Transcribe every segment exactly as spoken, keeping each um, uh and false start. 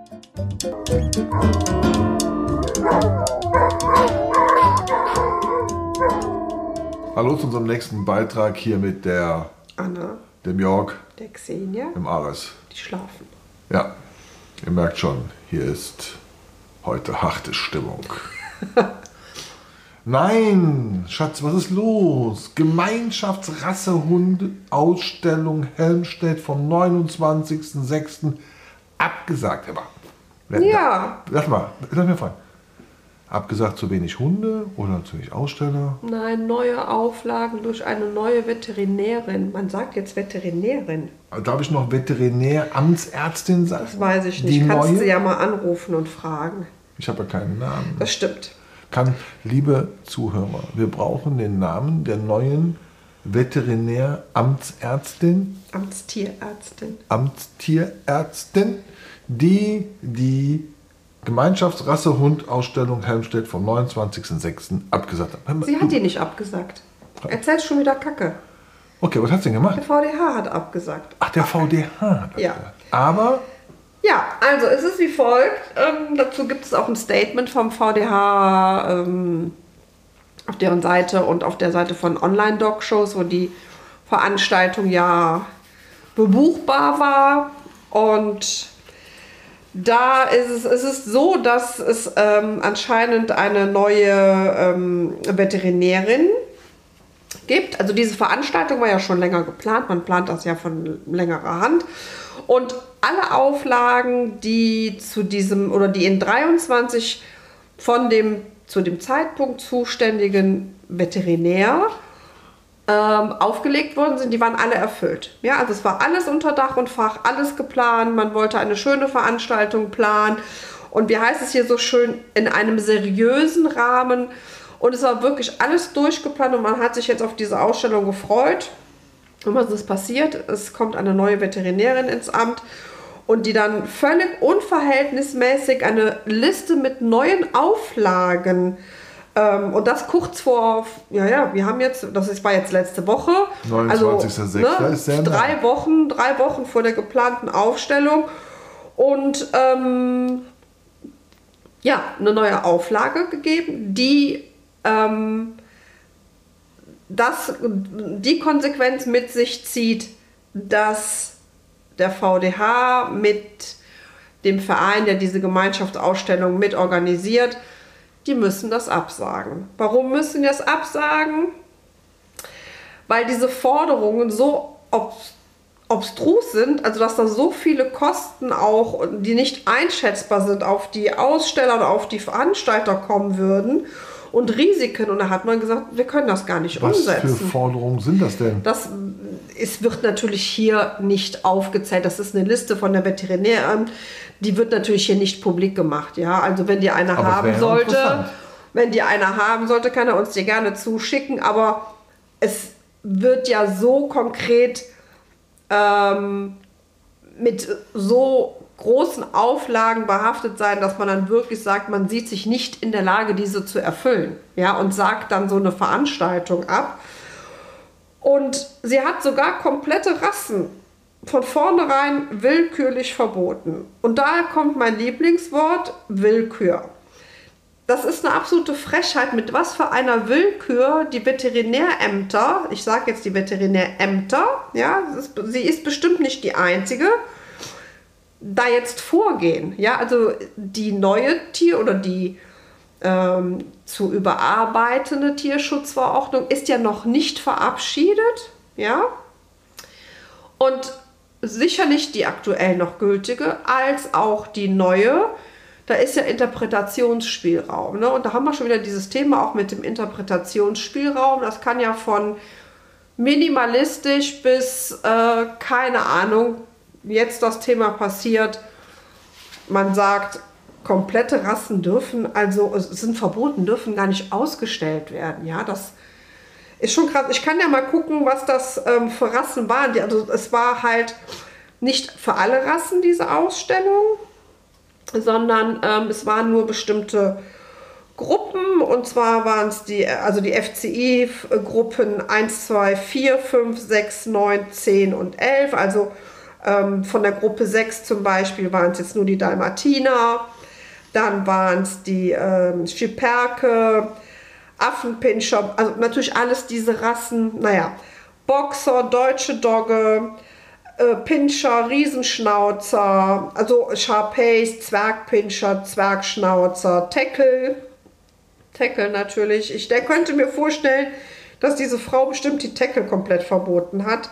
Hallo zu unserem nächsten Beitrag hier mit der Anna, dem Jörg, der Xenia, dem Ares. die schlafen. Ja, ihr merkt schon, hier ist heute harte Stimmung. Nein, Schatz, was ist los? Gemeinschaftsrassehund-Ausstellung Helmstedt vom neunundzwanzigsten sechsten abgesagt. Aber, Ja. Lass mal, lass mir fragen. Abgesagt zu wenig Hunde oder zu wenig Aussteller? Nein, neue Auflagen durch eine neue Veterinärin. Man sagt jetzt Veterinärin. Darf ich noch Veterinäramtsärztin sagen? Das weiß ich nicht. Die Kannst neue? du ja mal anrufen und fragen. Ich habe ja keinen Namen. Das stimmt. Kann, liebe Zuhörer, wir brauchen den Namen der neuen Veterinäramtsärztin, Amtstierärztin. Amtstierärztin, die die Gemeinschaftsrassehund-Ausstellung Helmstedt vom neunundzwanzigsten sechsten abgesagt hat. Sie hat die nicht abgesagt. Erzählst schon wieder Kacke. Okay, was hat sie denn gemacht? Der V D H hat abgesagt. Ach, der V D H hat Ja. abgesagt. Aber Ja, also es ist wie folgt. Ähm, dazu gibt es auch ein Statement vom V D H ähm, auf deren Seite und auf der Seite von Online-Doc-Shows, wo die Veranstaltung ja bebuchbar war. Und da ist es, ist es so, dass es ähm, anscheinend eine neue ähm, Veterinärin gibt. Also diese Veranstaltung war ja schon länger geplant. Man plant das ja von längerer Hand. Und alle Auflagen, die zu diesem oder die in dreiundzwanzig von dem zu dem Zeitpunkt zuständigen Veterinär ähm, aufgelegt worden sind, die waren alle erfüllt. Ja, also es war alles unter Dach und Fach, alles geplant. Man wollte eine schöne Veranstaltung planen. Und wie heißt es hier so schön, in einem seriösen Rahmen. Und es war wirklich alles durchgeplant und man hat sich jetzt auf diese Ausstellung gefreut. Und was ist passiert? Es kommt eine neue Veterinärin ins Amt und die dann völlig unverhältnismäßig eine Liste mit neuen Auflagen ähm, und das kurz vor, ja, ja, wir haben jetzt, das ist, war jetzt letzte Woche, neunundzwanzigster sechster also, ne, ist sehr nah. drei Wochen, drei Wochen vor der geplanten Aufstellung und ähm, ja, eine neue Auflage gegeben, die ähm, das die Konsequenz mit sich zieht, dass der V D H mit dem Verein, der diese Gemeinschaftsausstellung mit organisiert, die müssen das absagen. Warum müssen die das absagen? Weil diese Forderungen so obs obstrus sind, also dass da so viele Kosten auch, die nicht einschätzbar sind, auf die Aussteller und auf die Veranstalter kommen würden. Und Risiken. Und da hat man gesagt, wir können das gar nicht was umsetzen. für Forderungen sind das denn? Das es wird natürlich hier nicht aufgezählt. Das ist eine Liste von der Veterinäramt. Die wird natürlich hier nicht publik gemacht. Ja, also wenn die eine Aber haben wäre sollte, interessant. wenn die eine haben sollte, kann er uns die gerne zuschicken. Aber es wird ja so konkret ähm, mit so großen Auflagen behaftet sein, dass man dann wirklich sagt, man sieht sich nicht in der Lage, diese zu erfüllen, ja, und sagt dann so eine Veranstaltung ab. Und sie hat sogar komplette Rassen von vornherein willkürlich verboten. Und daher kommt mein Lieblingswort, Willkür. Das ist eine absolute Frechheit, mit was für einer Willkür die Veterinärämter, ich sage jetzt die Veterinärämter, ja, ist, sie ist bestimmt nicht die einzige, da jetzt vorgehen. Ja, also die neue Tier- oder die ähm, zu überarbeitende Tierschutzverordnung ist ja noch nicht verabschiedet. Ja, und sicher nicht die aktuell noch gültige, als auch die neue. Da ist ja Interpretationsspielraum. Ne? Und da haben wir schon wieder dieses Thema auch mit dem Interpretationsspielraum. Das kann ja von minimalistisch bis, äh, keine Ahnung, jetzt das Thema passiert, man sagt, komplette Rassen dürfen, also sind verboten, dürfen gar nicht ausgestellt werden. Ja, das ist schon krass. Ich kann ja mal gucken, was das ähm, für Rassen waren. Die, also es war halt nicht für alle Rassen diese Ausstellung, sondern ähm, es waren nur bestimmte Gruppen, und zwar waren es die, also die F C I-Gruppen eins, zwei, vier, fünf, sechs, neun, zehn und elf, also Ähm, von der Gruppe sechs zum Beispiel waren es jetzt nur die Dalmatiner. Dann waren es die ähm, Schipperke, Affenpinscher, also natürlich alles diese Rassen. Naja, Boxer, Deutsche Dogge, äh, Pinscher, Riesenschnauzer, also Sharpeys, Zwergpinscher, Zwergschnauzer, Teckel. Teckel natürlich. Ich der könnte mir vorstellen, dass diese Frau bestimmt die Teckel komplett verboten hat.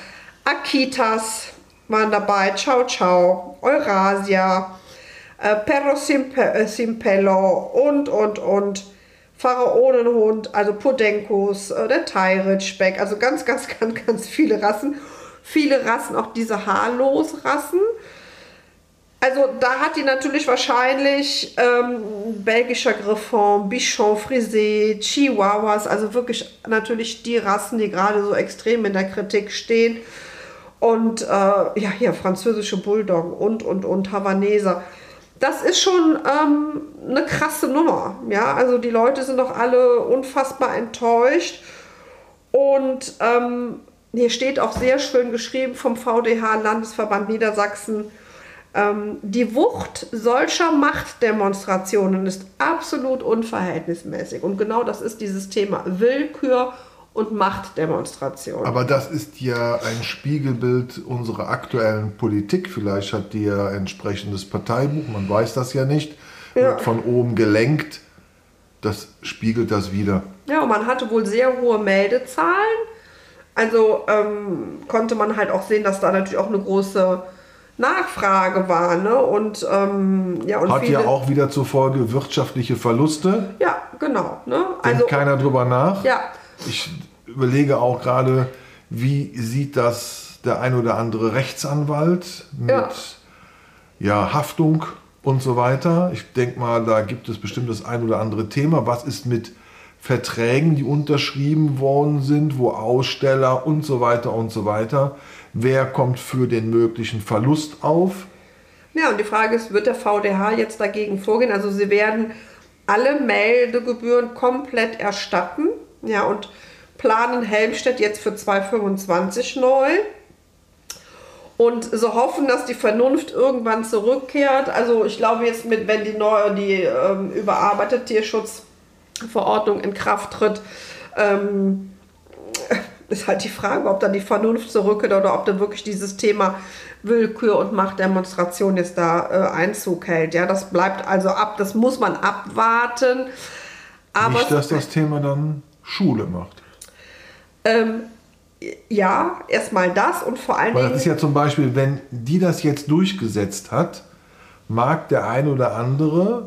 Akitas waren dabei, Ciao Ciao, Eurasia, äh, Perro Simpe, äh, Simpello und, und, und. Pharaonenhund, also Podenkos, äh, der Thai-Ritschbeck, also ganz, ganz, ganz, ganz viele Rassen. Viele Rassen, auch diese Haarlos-Rassen. Also da hat die natürlich wahrscheinlich ähm, belgischer Griffon, Bichon Frisé, Chihuahuas, also wirklich natürlich die Rassen, die gerade so extrem in der Kritik stehen. Und äh, ja, hier französische Bulldoggen und, und, und Havaneser. Das ist schon ähm, eine krasse Nummer. Ja, also die Leute sind doch alle unfassbar enttäuscht. Und ähm, hier steht auch sehr schön geschrieben vom V D H, Landesverband Niedersachsen, ähm, die Wucht solcher Machtdemonstrationen ist absolut unverhältnismäßig. Und genau das ist dieses Thema Willkür und Machtdemonstration. Aber das ist ja ein Spiegelbild unserer aktuellen Politik. Vielleicht hat die ja ein entsprechendes Parteibuch, man weiß das ja nicht, ja. Wird von oben gelenkt. Das spiegelt das wider. Ja, und man hatte wohl sehr hohe Meldezahlen. Also ähm, konnte man halt auch sehen, dass da natürlich auch eine große Nachfrage war. Ne? Und, ähm, ja, und hat viele, ja auch wieder zur Folge wirtschaftliche Verluste. Ja, genau. Ne? Denkt also keiner drüber nach. Ja. Ich überlege auch gerade, wie sieht das der ein oder andere Rechtsanwalt mit ja. Ja, Haftung und so weiter. Ich denke mal, da gibt es bestimmt das ein oder andere Thema. Was ist mit Verträgen, die unterschrieben worden sind, wo Aussteller und so weiter und so weiter. Wer kommt für den möglichen Verlust auf? Ja, und die Frage ist, wird der V D H jetzt dagegen vorgehen? Also sie werden alle Meldegebühren komplett erstatten, ja, und planen Helmstedt jetzt für zweitausendfünfundzwanzig neu. Und so hoffen, dass die Vernunft irgendwann zurückkehrt. Also ich glaube jetzt, mit, wenn die neue, die ähm, überarbeitete Tierschutzverordnung in Kraft tritt, ähm, ist halt die Frage, ob dann die Vernunft zurückkehrt oder ob dann wirklich dieses Thema Willkür und Machtdemonstration jetzt da äh, Einzug hält. Ja, das bleibt also ab, das muss man abwarten. Aber nicht, dass das Thema dann Schule macht. Ähm, ja, erstmal das und vor allen Weil Dingen... das ist ja zum Beispiel, wenn die das jetzt durchgesetzt hat, mag der ein oder andere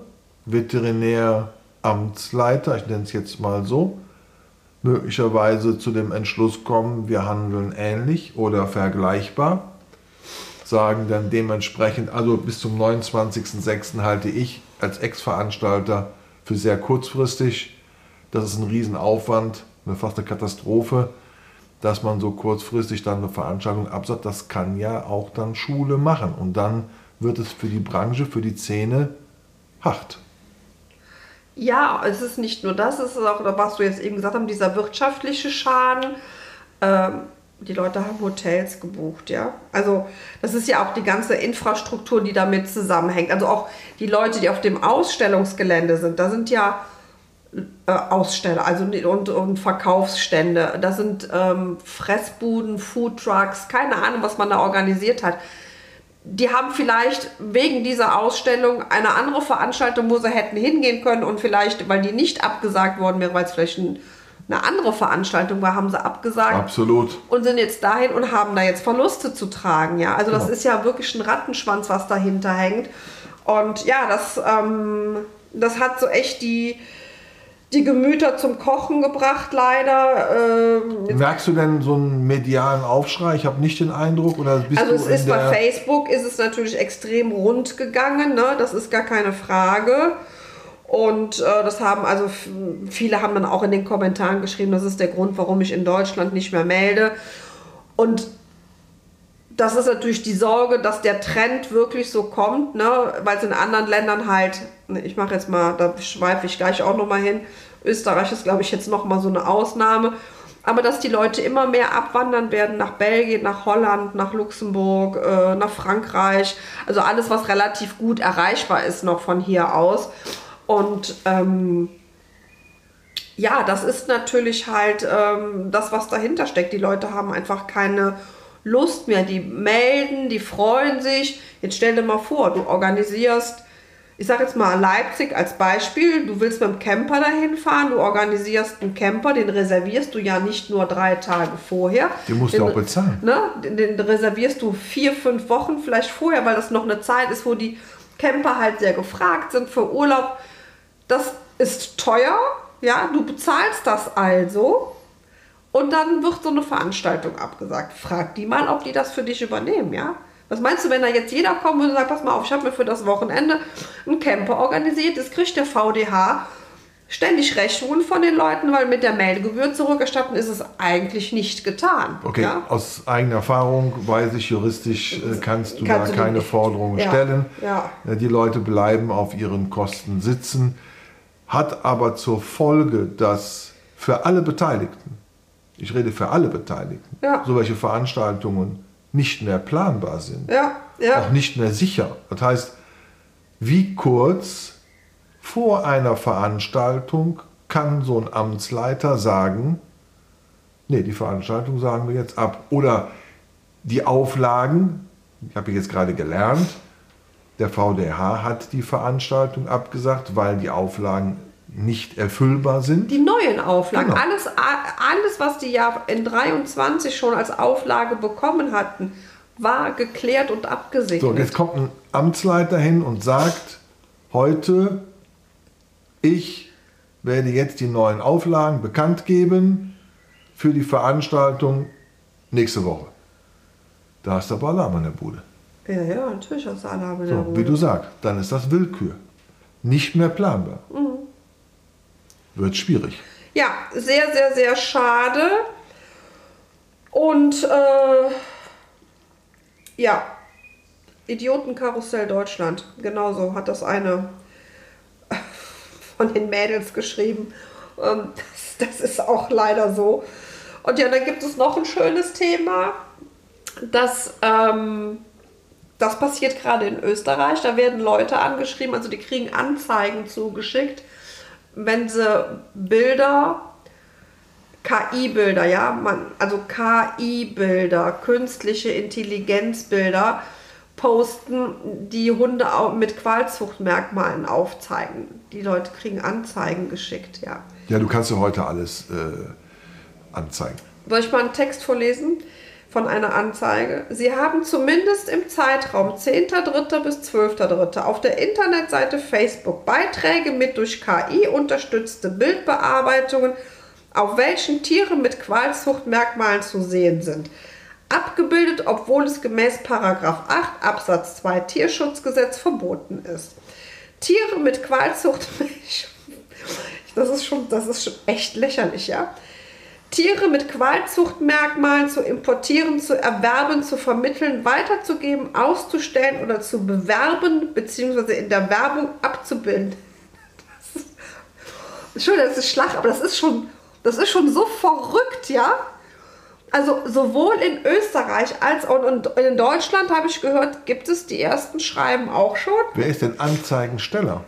Veterinäramtsleiter, ich nenne es jetzt mal so, möglicherweise zu dem Entschluss kommen, wir handeln ähnlich oder vergleichbar, sagen dann dementsprechend, also bis zum neunundzwanzigsten sechsten halte ich als Ex-Veranstalter für sehr kurzfristig. Das ist ein Riesenaufwand, eine fast eine Katastrophe, dass man so kurzfristig dann eine Veranstaltung absagt. Das kann ja auch dann Schule machen. Und dann wird es für die Branche, für die Szene hart. Ja, es ist nicht nur das, es ist auch, was du jetzt eben gesagt hast, dieser wirtschaftliche Schaden. Ähm, die Leute haben Hotels gebucht, ja. Also das ist ja auch die ganze Infrastruktur, die damit zusammenhängt. Also auch die Leute, die auf dem Ausstellungsgelände sind, da sind ja äh, Aussteller, also und, und Verkaufsstände, da sind ähm, Fressbuden, Foodtrucks, keine Ahnung, was man da organisiert hat. Die haben vielleicht wegen dieser Ausstellung eine andere Veranstaltung, wo sie hätten hingehen können und vielleicht, weil die nicht abgesagt worden wäre, weil es vielleicht ein, eine andere Veranstaltung war, haben sie abgesagt. Absolut. Und sind jetzt dahin und haben da jetzt Verluste zu tragen. Ja, also das ja. ist ja wirklich ein Rattenschwanz, was dahinter hängt. Und ja, das, ähm, das hat so echt die die Gemüter zum Kochen gebracht, leider. Ähm, Merkst du denn so einen medialen Aufschrei? Ich habe nicht den Eindruck. Oder bist also du es ist in bei der Facebook ist es natürlich extrem rund gegangen, ne? Das ist gar keine Frage. Und äh, das haben also viele haben dann auch in den Kommentaren geschrieben, das ist der Grund, warum ich in Deutschland nicht mehr melde. Und das ist natürlich die Sorge, dass der Trend wirklich so kommt, ne? Weil es in anderen Ländern halt, ich mache jetzt mal, da schweife ich gleich auch nochmal hin, Österreich ist, glaube ich, jetzt nochmal so eine Ausnahme, aber dass die Leute immer mehr abwandern werden nach Belgien, nach Holland, nach Luxemburg, äh, nach Frankreich. Also alles, was relativ gut erreichbar ist noch von hier aus. Und ähm, ja, das ist natürlich halt ähm, das, was dahinter steckt. Die Leute haben einfach keine Lust mehr. Die melden, die freuen sich. Jetzt stell dir mal vor, du organisierst, ich sage jetzt mal Leipzig als Beispiel, du willst mit dem Camper dahin fahren, du organisierst einen Camper, den reservierst du ja nicht nur drei Tage vorher. Den musst du auch bezahlen. Ne, den, den reservierst du vier, fünf Wochen vielleicht vorher, weil das noch eine Zeit ist, wo die Camper halt sehr gefragt sind für Urlaub. Das ist teuer, ja, du bezahlst das also und dann wird so eine Veranstaltung abgesagt. Frag die mal, ob die das für dich übernehmen, ja. Was meinst du, wenn da jetzt jeder kommt und sagt, pass mal auf, ich habe mir für das Wochenende einen Camper organisiert, das kriegt der V D H ständig Rechnungen von den Leuten, weil mit der Meldgebühr zurückerstatten ist es eigentlich nicht getan. Okay, ja? Aus eigener Erfahrung weiß ich, juristisch äh, kannst du Kannst da du keine nicht. Forderungen Ja, stellen. ja. Äh, Die Leute bleiben auf ihren Kosten sitzen, hat aber zur Folge, dass für alle Beteiligten, ich rede für alle Beteiligten, Ja. solche Veranstaltungen nicht mehr planbar sind, Ja, ja. auch nicht mehr sicher. Das heißt, wie kurz vor einer Veranstaltung kann so ein Amtsleiter sagen, nee, die Veranstaltung sagen wir jetzt ab. Oder die Auflagen, ich habe jetzt gerade gelernt, der V D H hat die Veranstaltung abgesagt, weil die Auflagen nicht erfüllbar sind. Die neuen Auflagen, Genau. alles, alles, was die ja in dreiundzwanzig schon als Auflage bekommen hatten, war geklärt und abgesegnet. So, und jetzt kommt ein Amtsleiter hin und sagt, heute, ich werde jetzt die neuen Auflagen bekannt geben für die Veranstaltung nächste Woche. Da hast du aber Alarm an der Bude. Ja, ja, natürlich hast du Alarm in der So, Bude. wie du sagst, dann ist das Willkür. Nicht mehr planbar. Wird schwierig. Ja, sehr, sehr, sehr schade. Und äh, ja, Idiotenkarussell Deutschland. Genauso hat das eine von den Mädels geschrieben. Ähm, das, das ist auch leider so. Und ja, dann gibt es noch ein schönes Thema. Das, ähm, das passiert gerade in Österreich. Da werden Leute angeschrieben, also die kriegen Anzeigen zugeschickt, wenn sie Bilder, K I-Bilder, ja, man, also K I-Bilder, künstliche Intelligenzbilder posten, die Hunde auch mit Qualzuchtmerkmalen aufzeigen. Die Leute kriegen Anzeigen geschickt, ja. Ja, du kannst ja heute alles äh, anzeigen. Soll ich mal einen Text vorlesen von einer Anzeige? Sie haben zumindest im Zeitraum zehnter dritter bis zwölfter dritter auf der Internetseite Facebook Beiträge mit durch K I unterstützte Bildbearbeitungen, auf welchen Tiere mit Qualzuchtmerkmalen zu sehen sind. Abgebildet, obwohl es gemäß Paragraph acht Absatz zwei Tierschutzgesetz verboten ist. Tiere mit Qualzucht... Das ist schon, das ist schon echt lächerlich, ja? Tiere mit Qualzuchtmerkmalen zu importieren, zu erwerben, zu vermitteln, weiterzugeben, auszustellen oder zu bewerben bzw. in der Werbung abzubilden. Das ist, Entschuldigung, das ist Schlag, aber das ist schon, das ist schon so verrückt, ja? Also sowohl in Österreich als auch in Deutschland, habe ich gehört, gibt es die ersten Schreiben auch schon. Wer ist denn Anzeigensteller?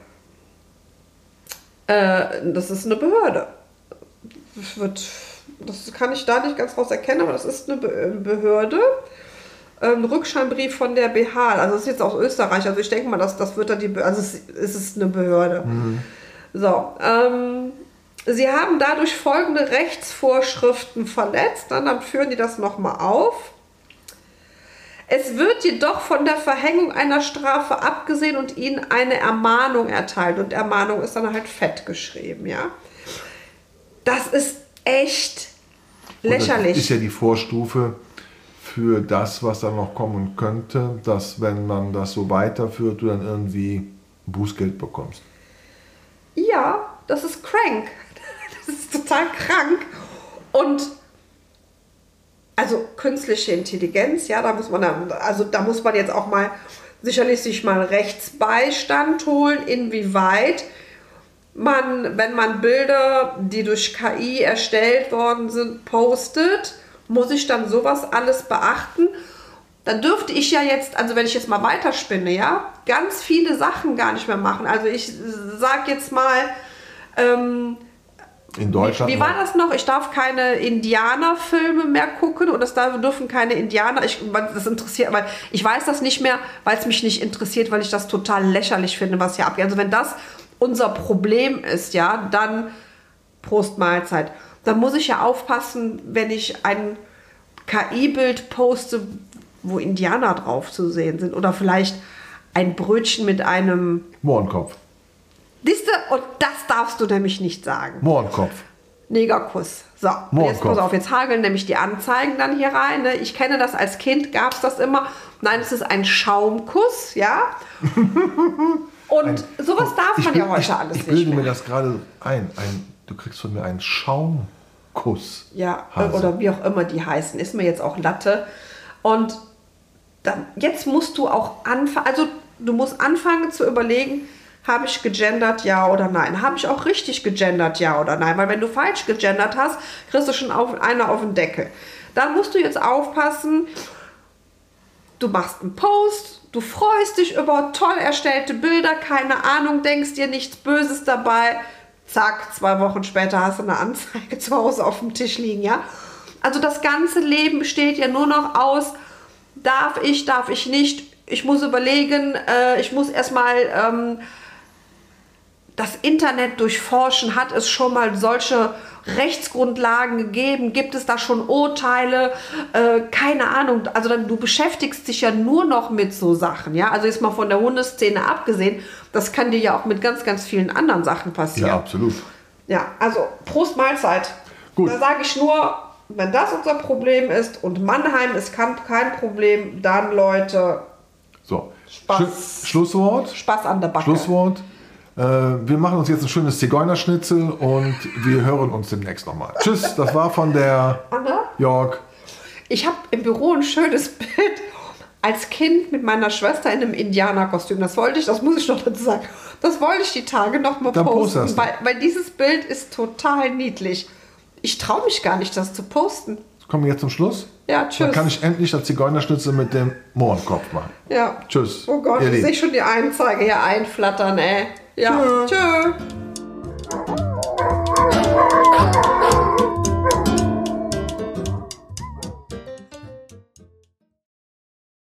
Äh, das ist eine Behörde. Das wird... Das kann ich da nicht ganz raus erkennen, aber das ist eine Behörde. Ein Rückscheinbrief von der B H. Also das ist jetzt aus Österreich. Also ich denke mal, das, das wird da die Be also es, es ist eine Behörde. Mhm. So, ähm, sie haben dadurch folgende Rechtsvorschriften verletzt. Dann, dann führen die das nochmal auf. Es wird jedoch von der Verhängung einer Strafe abgesehen und ihnen eine Ermahnung erteilt. Und Ermahnung ist dann halt fett geschrieben, ja. Das ist echt lächerlich. Das ist ja die Vorstufe für das, was dann noch kommen könnte, dass wenn man das so weiterführt, du dann irgendwie Bußgeld bekommst. Ja, das ist crank. Das ist total krank. Und also künstliche Intelligenz, ja, da muss man dann, also da muss man jetzt auch mal sicherlich sich mal Rechtsbeistand holen, inwieweit man, wenn man Bilder, die durch K I erstellt worden sind, postet, muss ich dann sowas alles beachten? Dann dürfte ich ja jetzt, also wenn ich jetzt mal weiterspinne, ja, ganz viele Sachen gar nicht mehr machen. Also ich sag jetzt mal, ähm, in Deutschland. Wie, wie war das noch? Ich darf keine Indianerfilme mehr gucken und es dürfen keine Indianer. Ich, das interessiert, weil ich weiß das nicht mehr, weil es mich nicht interessiert, weil ich das total lächerlich finde, was hier abgeht. Also wenn das unser Problem ist, ja, dann Prost Mahlzeit. Dann muss ich ja aufpassen, wenn ich ein K I-Bild poste, wo Indianer drauf zu sehen sind oder vielleicht ein Brötchen mit einem Mohrenkopf. Siehste, und das darfst du nämlich nicht sagen. Mohrenkopf. Negerkuss. So, und jetzt pass auf, jetzt hageln nämlich die Anzeigen dann hier rein. Ne? Ich kenne das, als Kind gab es das immer. Nein, es ist ein Schaumkuss, ja. Und ein, sowas darf man bin, ja heute ich, alles ich nicht bilde mehr. mir das gerade ein. ein. Du kriegst von mir einen Schaumkuss. Ja, Hase. Oder wie auch immer die heißen. Ist mir jetzt auch Latte. Und dann, jetzt musst du auch anfangen, also du musst anfangen zu überlegen, habe ich gegendert, ja oder nein? Habe ich auch richtig gegendert, ja oder nein? Weil wenn du falsch gegendert hast, kriegst du schon auf, einer auf den Deckel. Dann musst du jetzt aufpassen, du machst einen Post, du freust dich über toll erstellte Bilder, keine Ahnung, denkst dir nichts Böses dabei. Zack, zwei Wochen später hast du eine Anzeige zu Hause auf dem Tisch liegen, ja? Also das ganze Leben besteht ja nur noch aus, darf ich, darf ich nicht. Ich muss überlegen, äh, ich muss erstmal ähm, das Internet durchforschen. Hat es schon mal solche Rechtsgrundlagen gegeben? Gibt es da schon Urteile? Äh, keine Ahnung. Also dann, du beschäftigst dich ja nur noch mit so Sachen. Ja? Also jetzt mal von der Hundeszene abgesehen, das kann dir ja auch mit ganz, ganz vielen anderen Sachen passieren. Ja, absolut. Ja, also Prost Mahlzeit. Gut. Da sage ich nur, wenn das unser Problem ist und Mannheim ist kein Problem, dann Leute, so. Spaß. Sch Schlusswort. Spaß an der Backe. Schlusswort. Äh, wir machen uns jetzt ein schönes Zigeunerschnitzel und wir hören uns demnächst nochmal. Tschüss, das war von der Anna? Jörg. Ich habe im Büro ein schönes Bild als Kind mit meiner Schwester in einem Indianerkostüm. Das wollte ich, das muss ich noch dazu sagen, das wollte ich die Tage noch mal Dann posten, posterst du. weil, weil dieses Bild ist total niedlich. Ich traue mich gar nicht, das zu posten. Kommen wir jetzt zum Schluss? Ja, tschüss. Dann kann ich endlich das Zigeunerschnitzel mit dem Mohrenkopf machen. Ja. Tschüss. Oh Gott, ihr ich Lieben. sehe schon die Anzeige hier einflattern, ey. Ja, Tschö. tschö.